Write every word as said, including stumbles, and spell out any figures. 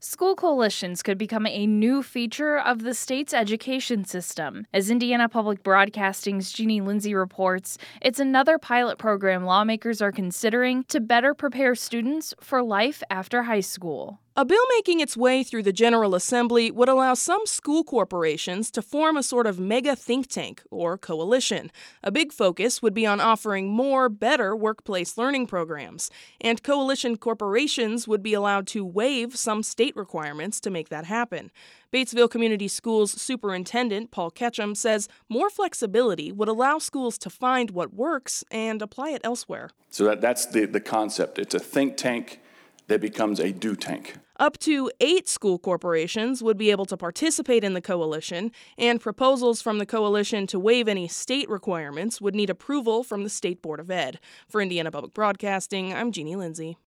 School coalitions could become a new feature of the state's education system. As Indiana Public Broadcasting's Jeannie Lindsay reports, it's another pilot program lawmakers are considering to better prepare students for life after high school. A bill making its way through the General Assembly would allow some school corporations to form a sort of mega think tank or coalition. A big focus would be on offering more, better workplace learning programs, and coalition corporations would be allowed to waive some state requirements to make that happen. Batesville Community Schools Superintendent Paul Ketchum says more flexibility would allow schools to find what works and apply it elsewhere. So that, that's the, the concept. It's a think tank that becomes a do tank. Up to eight school corporations would be able to participate in the coalition, and proposals from the coalition to waive any state requirements would need approval from the State Board of Ed. For Indiana Public Broadcasting, I'm Jeannie Lindsay.